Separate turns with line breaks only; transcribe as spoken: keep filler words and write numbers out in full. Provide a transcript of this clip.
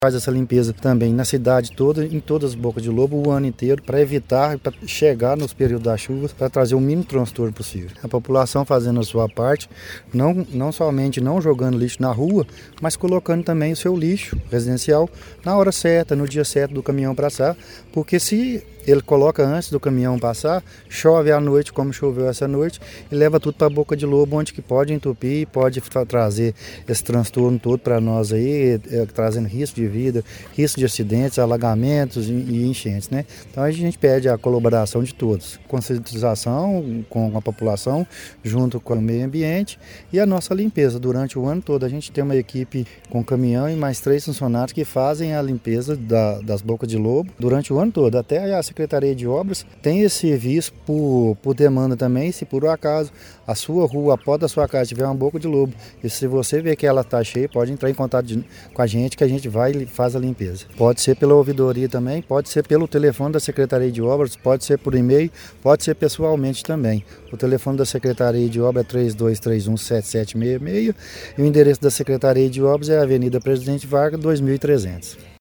Faz essa limpeza também na cidade toda, em todas as bocas de lobo, o ano inteiro, para evitar, para chegar nos períodos das chuvas, para trazer o mínimo transtorno possível. A população fazendo a sua parte, não, não somente não jogando lixo na rua, mas colocando também o seu lixo residencial na hora certa, no dia certo do caminhão passar, porque se ele coloca antes do caminhão passar, chove à noite, como choveu essa noite, e leva tudo para a boca de lobo, onde que pode entupir, pode trazer esse transtorno todo para nós aí, é, trazendo risco de vida, risco de acidentes, alagamentos e, e enchentes, né? Então a gente pede a colaboração de todos, conscientização com a população, junto com o meio ambiente e a nossa limpeza durante o ano todo. A gente tem uma equipe com caminhão e mais três funcionários que fazem a limpeza da, das bocas de lobo durante o ano todo, até a Secretaria de Obras tem esse serviço por, por demanda também. Se por um acaso a sua rua, a porta da sua casa tiver uma boca de lobo, e se você vê que ela está cheia, pode entrar em contato de, com a gente, que a gente vai e faz a limpeza. Pode ser pela ouvidoria também, pode ser pelo telefone da Secretaria de Obras, pode ser por e-mail, pode ser pessoalmente também. O telefone da Secretaria de Obras é três dois três um, sete sete seis seis e o endereço da Secretaria de Obras é Avenida Presidente Vargas, dois mil e trezentos.